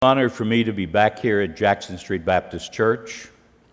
Honor for me to be back here at Jackson Street Baptist Church.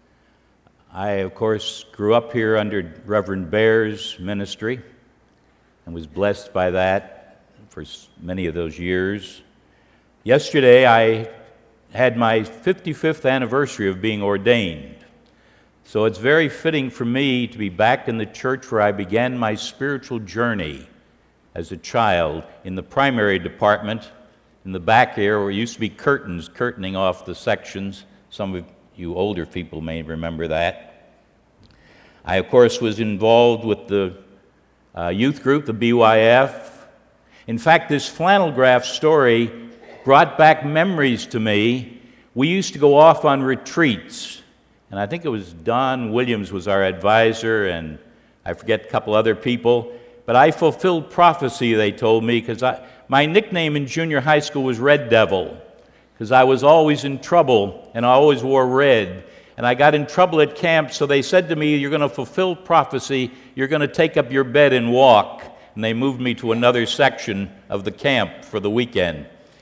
I, of course, grew up here under Reverend Bear's ministry and was blessed by that for many of those years. Yesterday, I had my 55th anniversary of being ordained. So it's very fitting for me to be back in the church where I began my spiritual journey as a child in the primary department. In the back here, where used to be curtains curtaining off the sections. Some of you older people may remember that. I, of course, was involved with the youth group, the BYF. In fact, this flannel graph story brought back memories to me. We used to go off on retreats, and I think it was Don Williams was our advisor, and I forget a couple other people. But I fulfilled prophecy, they told me, because my nickname in junior high school was Red Devil, because I was always in trouble, and I always wore red. And I got in trouble at camp, so they said to me, "You're going to fulfill prophecy, you're going to take up your bed and walk." And they moved me to another section of the camp for the weekend.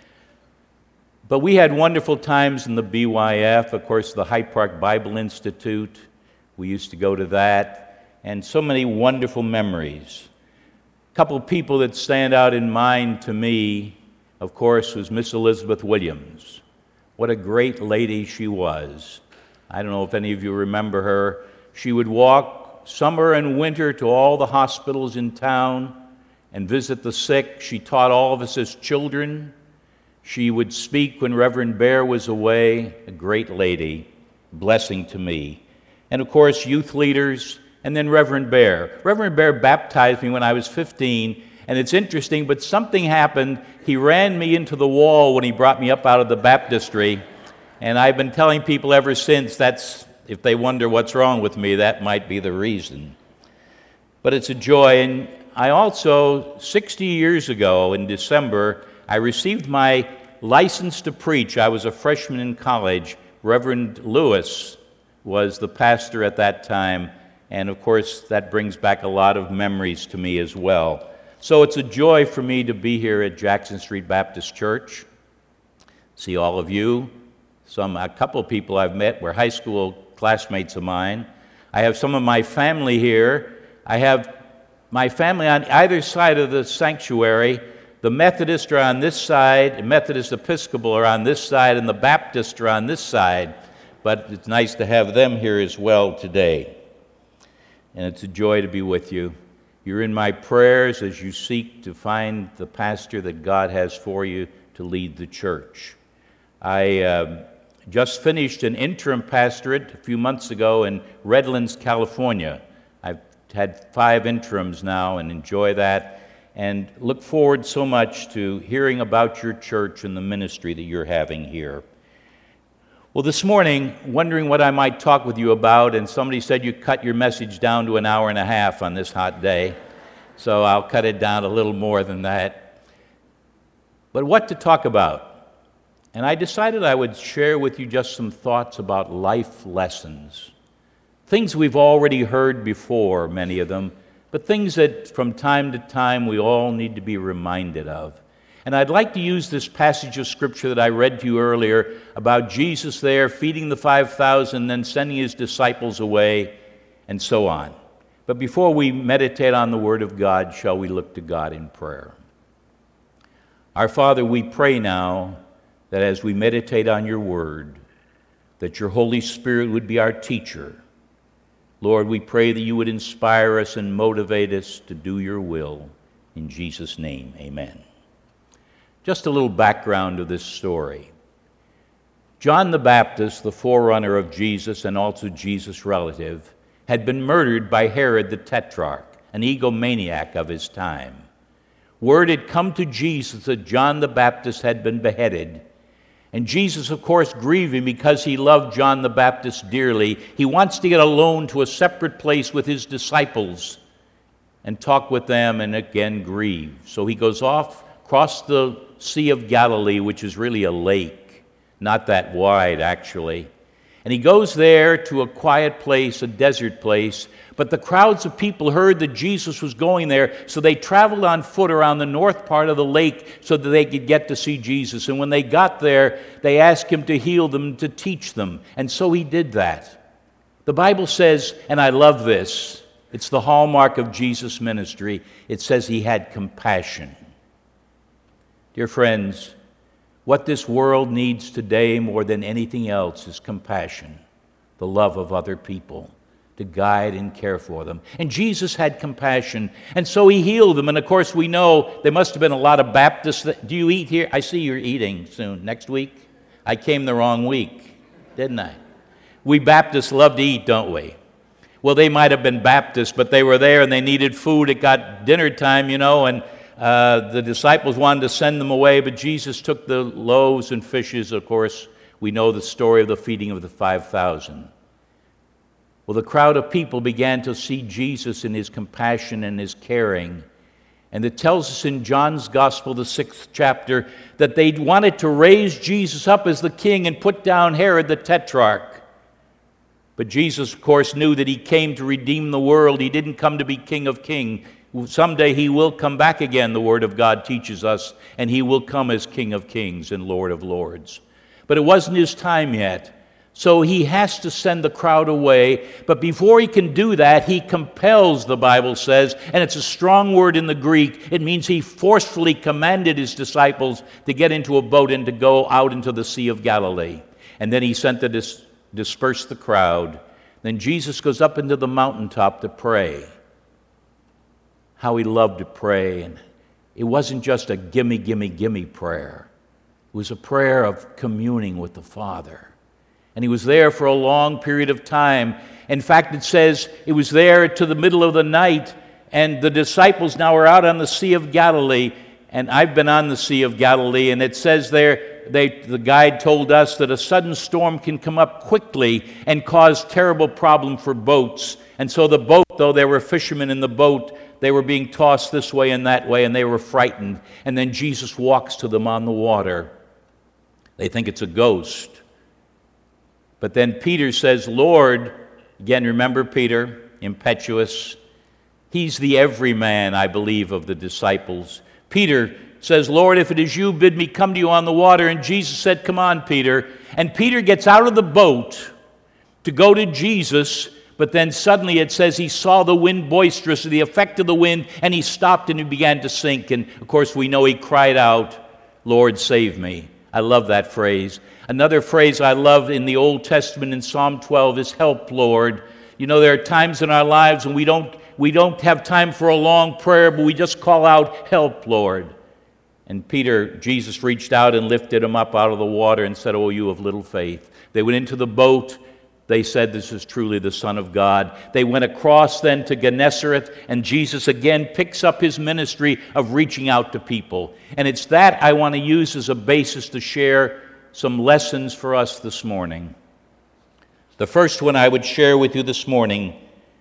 But we had wonderful times in the BYF, of course, the Hyde Park Bible Institute. We used to go to that, and so many wonderful memories. Couple of people that stand out in mind to me, of course, was Miss Elizabeth Williams. What a great lady she was. I don't know if any of you remember her. She would walk summer and winter to all the hospitals in town and visit the sick. She taught all of us as children. She would speak when Reverend Bear was away. A great lady, blessing to me. And of course, youth leaders. And then Reverend Bear. Reverend Bear baptized me when I was 15, and it's interesting, but something happened. He ran me into the wall when he brought me up out of the baptistry, and I've been telling people ever since, that's, if they wonder what's wrong with me, that might be the reason. But it's a joy, and I also, 60 years ago in December, I received my license to preach. I was a freshman in college. Reverend Lewis was the pastor at that time. And of course, that brings back a lot of memories to me as well. So it's a joy for me to be here at Jackson Street Baptist Church. See all of you. A couple of people I've met were high school classmates of mine. I have some of my family here. I have my family on either side of the sanctuary. The Methodists are on this side, the Methodist Episcopal are on this side, and the Baptists are on this side. But it's nice to have them here as well today. And it's a joy to be with you. You're in my prayers as you seek to find the pastor that God has for you to lead the church. I just finished an interim pastorate a few months ago in Redlands, California. I've had 5 interims now and enjoy that and look forward so much to hearing about your church and the ministry that you're having here. Well, this morning, wondering what I might talk with you about, and somebody said you cut your message down to an hour and a half on this hot day, so I'll cut it down a little more than that. But what to talk about? And I decided I would share with you just some thoughts about life lessons. Things we've already heard before, many of them, but things that from time to time we all need to be reminded of. And I'd like to use this passage of Scripture that I read to you earlier about Jesus there feeding the 5,000, then sending his disciples away, and so on. But before we meditate on the Word of God, shall we look to God in prayer? Our Father, we pray now that as we meditate on your Word, that your Holy Spirit would be our teacher. Lord, we pray that you would inspire us and motivate us to do your will. In Jesus' name, amen. Just a little background of this story. John the Baptist, the forerunner of Jesus and also Jesus' relative, had been murdered by Herod the Tetrarch, an egomaniac of his time. Word had come to Jesus that John the Baptist had been beheaded. And Jesus, of course, grieving because he loved John the Baptist dearly, he wants to get alone to a separate place with his disciples and talk with them and again grieve. So he goes off across the Sea of Galilee, which is really a lake, not that wide actually. And he goes there to a quiet place, a desert place. But the crowds of people heard that Jesus was going there, so they traveled on foot around the north part of the lake so that they could get to see Jesus. And when they got there, they asked him to heal them, to teach them. And so he did that. The Bible says, and I love this, it's the hallmark of Jesus' ministry, it says he had compassion. Dear friends, what this world needs today more than anything else is compassion, the love of other people, to guide and care for them. And Jesus had compassion, and so he healed them. And of course, we know there must have been a lot of Baptists. Do you eat here? I see you're eating soon. Next week? I came the wrong week, didn't I? We Baptists love to eat, don't we? Well, they might have been Baptists, but they were there and they needed food. It got dinner time, and the disciples wanted to send them away, but Jesus took the loaves and fishes. Of course, we know the story of the feeding of the 5,000. Well, the crowd of people began to see Jesus in his compassion and his caring. And it tells us in John's Gospel, the 6th chapter, that they wanted to raise Jesus up as the king and put down Herod the Tetrarch. But Jesus, of course, knew that he came to redeem the world. He didn't come to be King of Kings. Someday he will come back again, the Word of God teaches us, and he will come as King of Kings and Lord of Lords. But it wasn't his time yet. So he has to send the crowd away. But before he can do that, he compels, the Bible says, and it's a strong word in the Greek. It means he forcefully commanded his disciples to get into a boat and to go out into the Sea of Galilee. And then he sent to disperse the crowd. Then Jesus goes up into the mountaintop to pray. How he loved to pray. And it wasn't just a gimme, gimme, gimme prayer. It was a prayer of communing with the Father. And he was there for a long period of time. In fact, it says it was there to the middle of the night, and the disciples now are out on the Sea of Galilee. And I've been on the Sea of Galilee, and it says there, the guide told us that a sudden storm can come up quickly and cause terrible problem for boats. And so the boat, though there were fishermen in the boat, they were being tossed this way and that way, and they were frightened. And then Jesus walks to them on the water. They think it's a ghost. But then Peter says, Lord, again, remember Peter, impetuous. He's the everyman, I believe, of the disciples. Peter says, Lord, if it is you, bid me come to you on the water. And Jesus said, come on, Peter. And Peter gets out of the boat to go to Jesus, but then suddenly it says he saw the wind boisterous, the effect of the wind, and he stopped and he began to sink. And of course we know he cried out, Lord, save me. I love that phrase. Another phrase I love in the Old Testament in Psalm 12 is help, Lord. You know, there are times in our lives when we don't have time for a long prayer, but we just call out, help, Lord. And Jesus reached out and lifted him up out of the water and said, oh, you of little faith. They went into the boat. They said, this is truly the Son of God. They went across then to Gennesaret, and Jesus again picks up his ministry of reaching out to people. And it's that I want to use as a basis to share some lessons for us this morning. The first one I would share with you this morning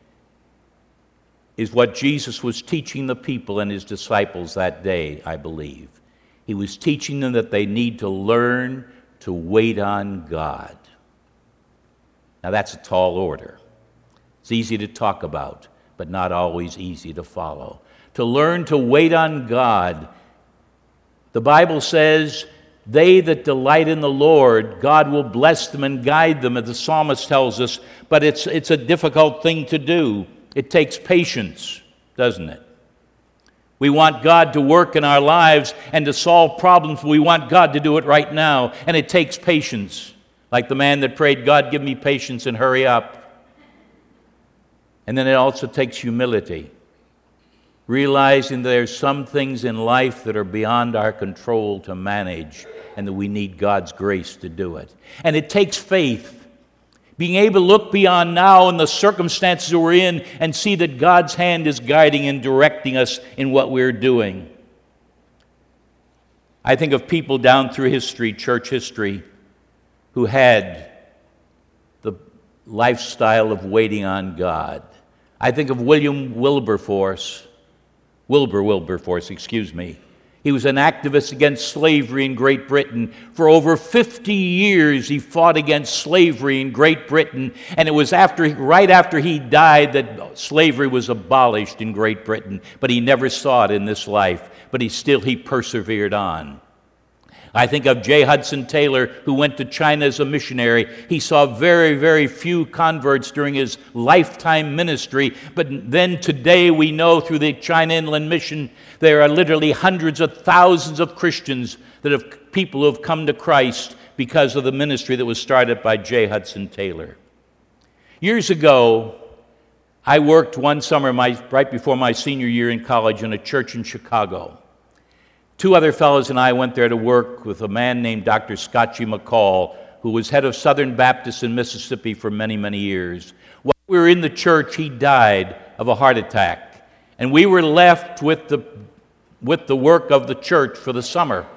is what Jesus was teaching the people and his disciples that day, I believe. He was teaching them that they need to learn to wait on God. Now that's a tall order. It's easy to talk about, but not always easy to follow. To learn to wait on God. The Bible says, they that delight in the Lord, God will bless them and guide them, as the psalmist tells us, but it's a difficult thing to do. It takes patience, doesn't it? We want God to work in our lives and to solve problems. We want God to do it right now, and it takes patience. Like the man that prayed, God, give me patience and hurry up. And then it also takes humility. Realizing there's some things in life that are beyond our control to manage, and that we need God's grace to do it. And it takes faith. Being able to look beyond now and the circumstances that we're in and see that God's hand is guiding and directing us in what we're doing. I think of people down through history, church history, who had the lifestyle of waiting on God. I think of William Wilberforce. He was an activist against slavery in Great Britain. For over 50 years, he fought against slavery in Great Britain, and it was right after he died that slavery was abolished in Great Britain. But he never saw it in this life, but he persevered on. I think of J. Hudson Taylor, who went to China as a missionary. He saw very, very few converts during his lifetime ministry, but then today we know through the China Inland Mission there are literally hundreds of thousands of Christians, people who have come to Christ because of the ministry that was started by J. Hudson Taylor. Years ago, I worked one summer right before my senior year in college in a church in Chicago. Two other fellows and I went there to work with a man named Dr. Scott G. McCall, who was head of Southern Baptists in Mississippi for many, many years. While we were in the church, he died of a heart attack, and we were left with the work of the church for the summer.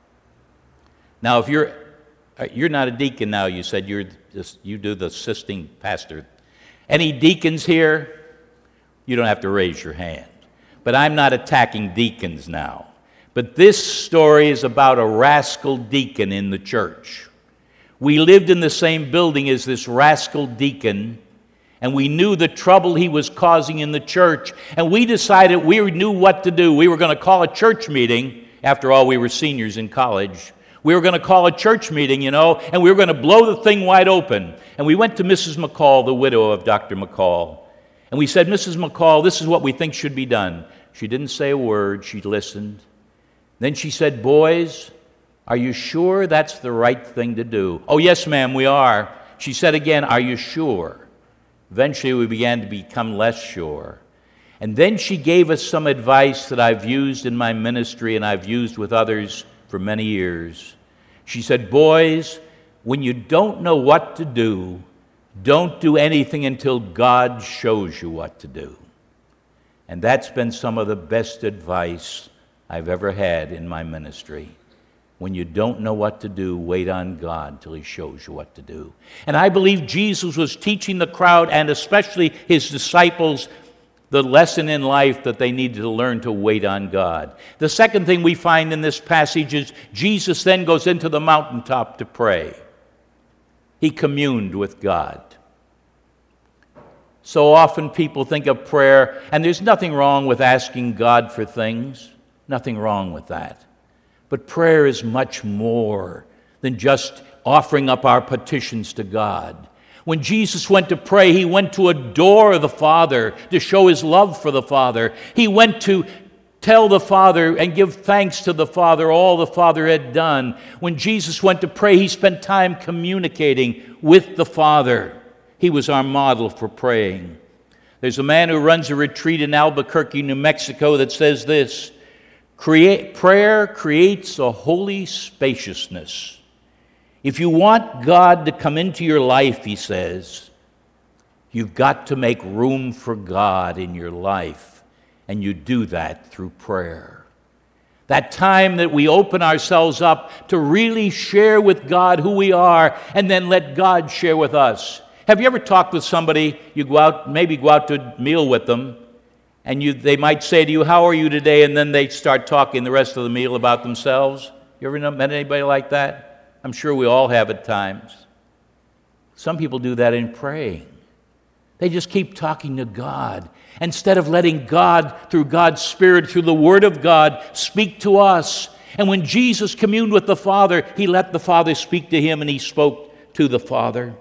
Now, if you're not a deacon now, you said you do the assisting pastor. Any deacons here? You don't have to raise your hand. But I'm not attacking deacons now. But this story is about a rascal deacon in the church. We lived in the same building as this rascal deacon, and we knew the trouble he was causing in the church, and we decided we knew what to do. We were going to call a church meeting. After all, we were seniors in college. We were going to call a church meeting, and we were going to blow the thing wide open. And we went to Mrs. McCall, the widow of Dr. McCall, and we said, Mrs. McCall, this is what we think should be done. She didn't say a word. She listened. Then she said, boys, are you sure that's the right thing to do? Oh, yes, ma'am, we are. She said again, are you sure? Eventually, we began to become less sure. And then she gave us some advice that I've used in my ministry and I've used with others for many years. She said, boys, when you don't know what to do, don't do anything until God shows you what to do. And that's been some of the best advice I've ever had in my ministry. When you don't know what to do, wait on God till He shows you what to do. And I believe Jesus was teaching the crowd, and especially His disciples, the lesson in life that they needed to learn to wait on God. The second thing we find in this passage is Jesus then goes into the mountaintop to pray. He communed with God. So often people think of prayer, and there's nothing wrong with asking God for things. Nothing wrong with that. But prayer is much more than just offering up our petitions to God. When Jesus went to pray, He went to adore the Father, to show His love for the Father. He went to tell the Father and give thanks to the Father, all the Father had done. When Jesus went to pray, He spent time communicating with the Father. He was our model for praying. There's a man who runs a retreat in Albuquerque, New Mexico, that says this: prayer creates a holy spaciousness. If you want God to come into your life, he says, you've got to make room for God in your life, and you do that through prayer. That time that we open ourselves up to really share with God who we are, and then let God share with us. Have you ever talked with somebody, you go out to a meal with them, and they might say to you, how are you today? And then they start talking the rest of the meal about themselves. You ever met anybody like that? I'm sure we all have at times. Some people do that in praying. They just keep talking to God instead of letting God, through God's Spirit, through the Word of God, speak to us. And when Jesus communed with the Father, He let the Father speak to Him, and He spoke to the Father.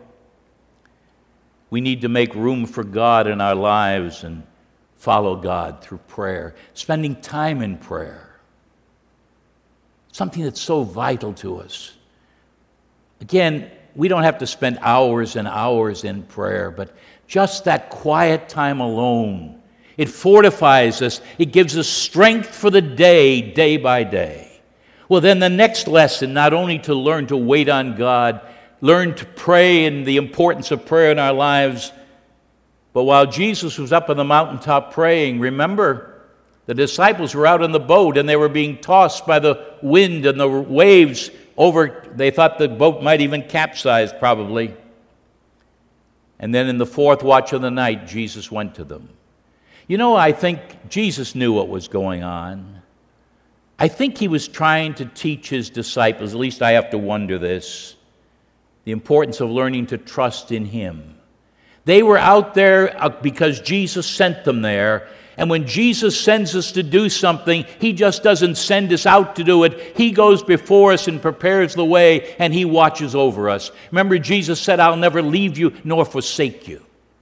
We need to make room for God in our lives and follow God through prayer, spending time in prayer. Something that's so vital to us. Again, we don't have to spend hours and hours in prayer, but just that quiet time alone, it fortifies us. It gives us strength for the day by day. Well, then the next lesson, not only to learn to wait on God, learn to pray and the importance of prayer in our lives, but while Jesus was up on the mountaintop praying, remember, the disciples were out in the boat and they were being tossed by the wind and the waves over. They thought the boat might even capsize, probably. And then in the fourth watch of the night, Jesus went to them. I think Jesus knew what was going on. I think he was trying to teach his disciples, at least I have to wonder this, the importance of learning to trust in him. They were out there because Jesus sent them there. And when Jesus sends us to do something, he just doesn't send us out to do it. He goes before us and prepares the way, and he watches over us. Remember, Jesus said, I'll never leave you nor forsake you.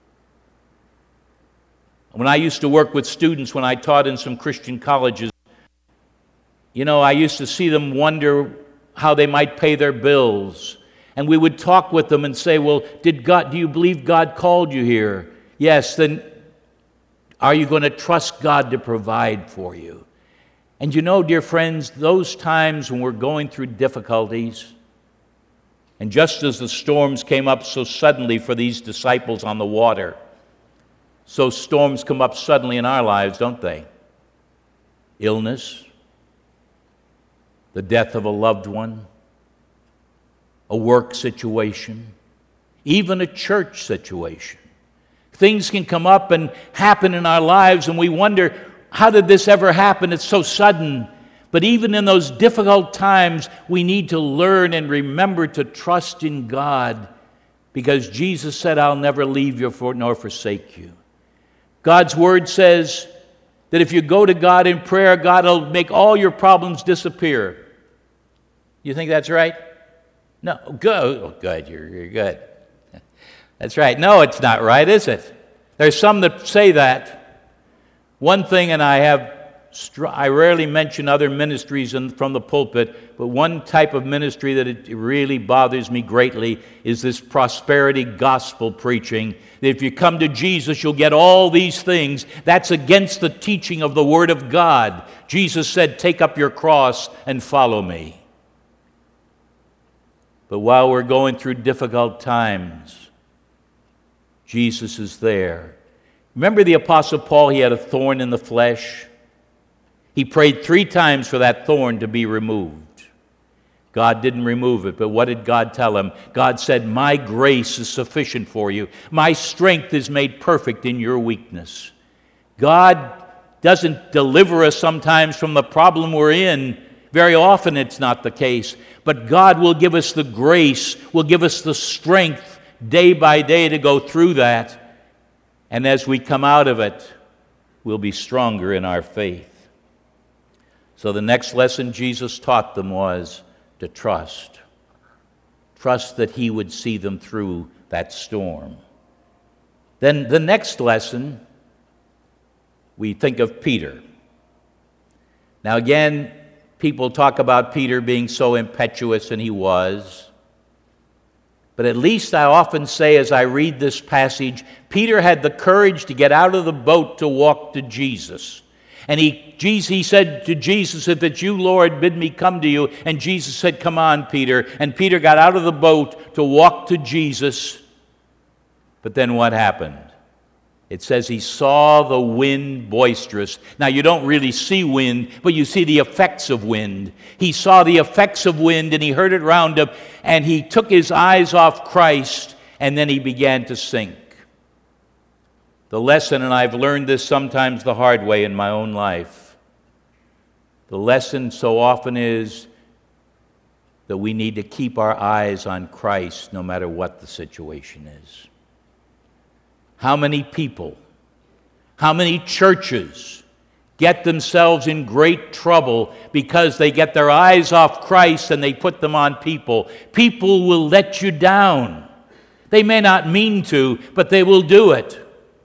When I used to work with students, when I taught in some Christian colleges, I used to see them wonder how they might pay their bills. And we would talk with them and say, well, do you believe God called you here? Yes, then are you going to trust God to provide for you? And dear friends, those times when we're going through difficulties, and just as the storms came up so suddenly for these disciples on the water, so storms come up suddenly in our lives, don't they? Illness, the death of a loved one, a work situation, even a church situation. Things can come up and happen in our lives, and we wonder, how did this ever happen? It's so sudden. But even in those difficult times, we need to learn and remember to trust in God, because Jesus said, I'll never leave you nor forsake you. God's word says that if you go to God in prayer, God will make all your problems disappear. You think that's right? No. Good. Oh, good. You're good. That's right. No, it's not right, is it? There's some that say that. One thing, and I rarely mention other ministries from the pulpit, but one type of ministry that it really bothers me greatly is this prosperity gospel preaching. That if you come to Jesus, you'll get all these things. That's against the teaching of the Word of God. Jesus said, take up your cross and follow me. But while we're going through difficult times, Jesus is there. Remember the Apostle Paul, he had a thorn in the flesh. He prayed 3 times for that thorn to be removed. God didn't remove it, but what did God tell him? God said, my grace is sufficient for you. My strength is made perfect in your weakness. God doesn't deliver us sometimes from the problem we're in. Very often it's not the case. But God will give us the grace, will give us the strength day by day to go through that. And as we come out of it, we'll be stronger in our faith. So the next lesson Jesus taught them was to trust. Trust that he would see them through that storm. Then the next lesson, we think of Peter. Now again, people talk about Peter being so impetuous, and he was. But at least I often say as I read this passage, Peter had the courage to get out of the boat to walk to Jesus. And he said to Jesus, if it's you, Lord, bid me come to you. And Jesus said, come on, Peter. And Peter got out of the boat to walk to Jesus. But then what happened? It says he saw the wind boisterous. Now, you don't really see wind, but you see the effects of wind. He saw the effects of wind, and he heard it round him, and he took his eyes off Christ, and then he began to sink. The lesson, and I've learned this sometimes the hard way in my own life, the lesson so often is that we need to keep our eyes on Christ no matter what the situation is. How many people, how many churches get themselves in great trouble because they get their eyes off Christ and they put them on people? People will let you down. They may not mean to, but they will do it.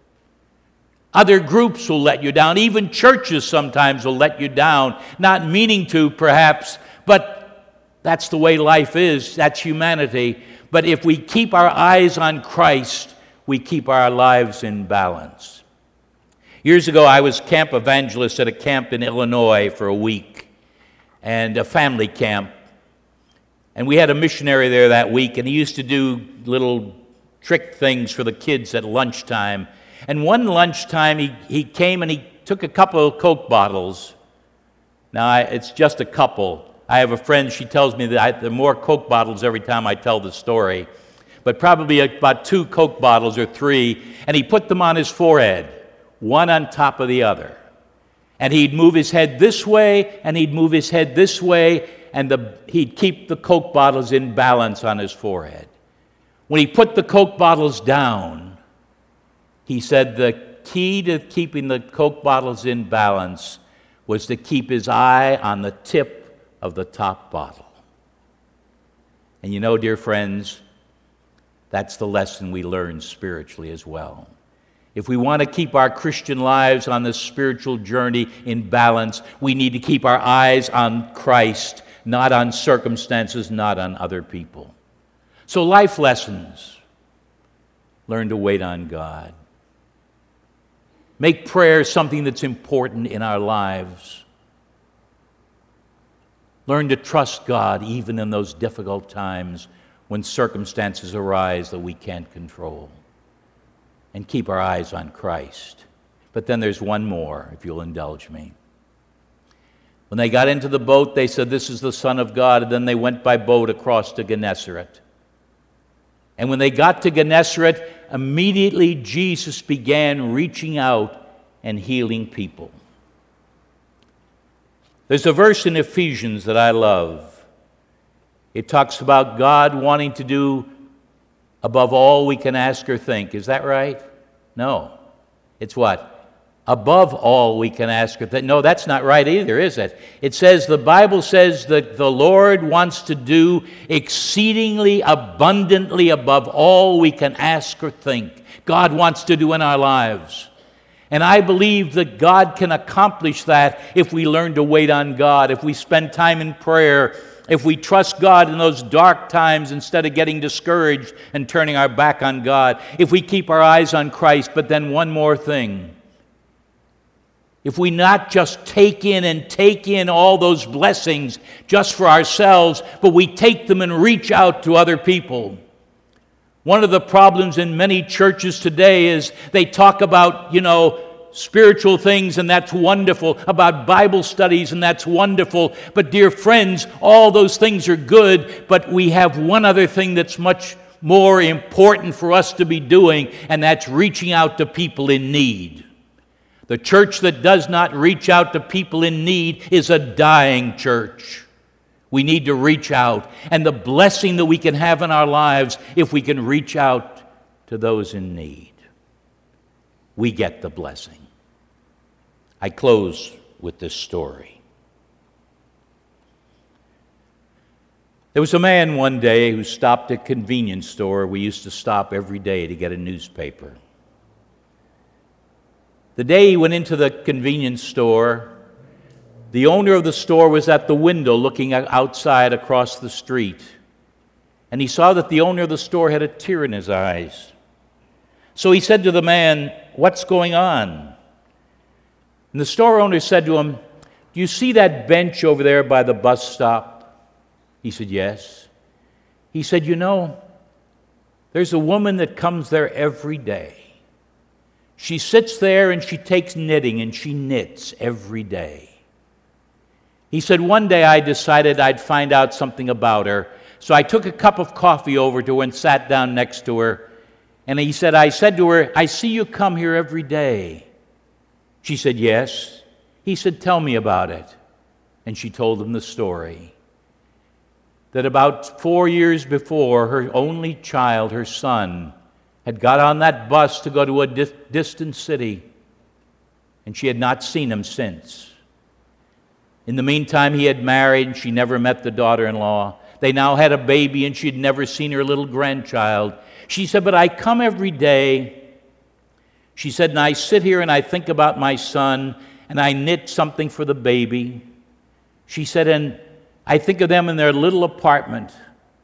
Other groups will let you down. Even churches sometimes will let you down, not meaning to perhaps, but that's the way life is. That's humanity. But if we keep our eyes on Christ, we keep our lives in balance. Years ago, I was camp evangelist at a camp in Illinois for a week, and a family camp. And we had a missionary there that week, and he used to do little trick things for the kids at lunchtime. And one lunchtime, he came and he took a couple of Coke bottles. Now, it's just a couple. I have a friend, she tells me that there are more Coke bottles every time I tell the story. But probably about 2 Coke bottles or 3, and he put them on his forehead, one on top of the other. And he'd move his head this way, and he'd move his head this way, and he'd keep the Coke bottles in balance on his forehead. When he put the Coke bottles down, he said the key to keeping the Coke bottles in balance was to keep his eye on the tip of the top bottle. And you know, dear friends, that's the lesson we learn spiritually as well. If we want to keep our Christian lives on this spiritual journey in balance, we need to keep our eyes on Christ, not on circumstances, not on other people. So life lessons. Learn to wait on God. Make prayer something that's important in our lives. Learn to trust God even in those difficult times when circumstances arise that we can't control. And keep our eyes on Christ. But then there's one more, if you'll indulge me. When they got into the boat, they said, "This is the Son of God," and then they went by boat across to Gennesaret. And when they got to Gennesaret, immediately Jesus began reaching out and healing people. There's a verse in Ephesians that I love. It talks about God wanting to do above all we can ask or think. Is that right? No. It's what? Above all we can ask or think. No, that's not right either, is it? It says, the Bible says that the Lord wants to do exceedingly abundantly above all we can ask or think. God wants to do in our lives. And I believe that God can accomplish that if we learn to wait on God, if we spend time in prayer, if we trust God in those dark times instead of getting discouraged and turning our back on God, if we keep our eyes on Christ. But then one more thing. If we not just take in all those blessings just for ourselves, but we take them and reach out to other people. One of the problems in many churches today is they talk about, spiritual things, and that's wonderful, about Bible studies, and that's wonderful. But dear friends, all those things are good, but we have one other thing that's much more important for us to be doing, and that's reaching out to people in need. The church that does not reach out to people in need is a dying church. We need to reach out, and the blessing that we can have in our lives if we can reach out to those in need. We get the blessing. I close with this story. There was a man one day who stopped at a convenience store. We used to stop every day to get a newspaper. The day he went into the convenience store, the owner of the store was at the window looking outside across the street. And he saw that the owner of the store had a tear in his eyes. So he said to the man, "What's going on?" And the store owner said to him, "Do you see that bench over there by the bus stop?" He said, "Yes." He said, "There's a woman that comes there every day. She sits there and she takes knitting and she knits every day." He said, "One day I decided I'd find out something about her. So I took a cup of coffee over to her and sat down next to her. And I said to her, 'I see you come here every day.' She said, 'Yes.' He said, 'Tell me about it.' And she told him the story. That about 4 years before, her only child, her son, had got on that bus to go to a distant city, and she had not seen him since. In the meantime, he had married, and she never met the daughter-in-law. They now had a baby, and she had never seen her little grandchild. She said, "But I come every day." She said, "And I sit here and I think about my son, and I knit something for the baby." She said, "And I think of them in their little apartment."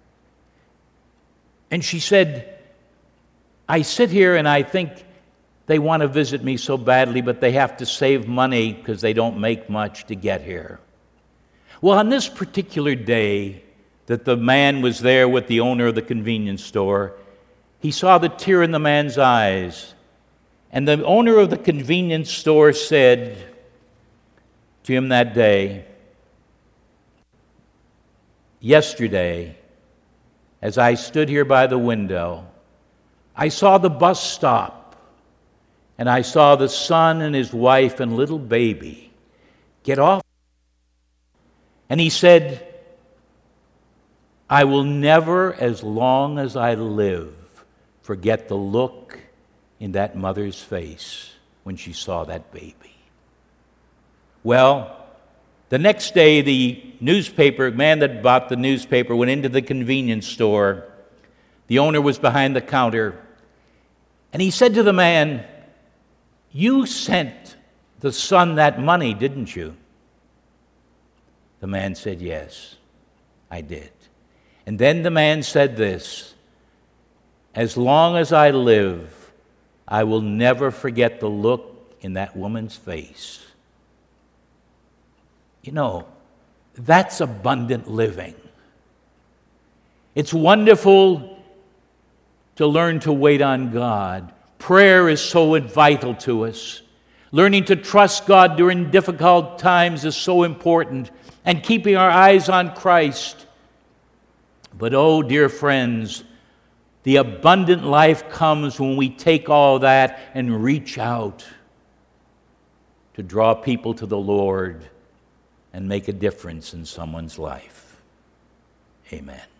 And she said, "I sit here and I think they want to visit me so badly, but they have to save money because they don't make much to get here." Well, on this particular day that the man was there with the owner of the convenience store, he saw the tear in the man's eyes. And the owner of the convenience store said to him that day, "Yesterday, as I stood here by the window, I saw the bus stop, and I saw the son and his wife and little baby Get off. And he said, I will never, as long as I live, forget the look in that mother's face when she saw that baby. Well, the next day, the man that bought the newspaper went into the convenience store. The owner was behind the counter, and he said to the man, you sent the son that money, didn't you? The man said, yes, I did. And then the man said this, as long as I live, I will never forget the look in that woman's face. You know, that's abundant living. It's wonderful to learn to wait on God. Prayer is so vital to us. Learning to trust God during difficult times is so important, and keeping our eyes on Christ. But oh, dear friends, the abundant life comes when we take all that and reach out to draw people to the Lord and make a difference in someone's life. Amen.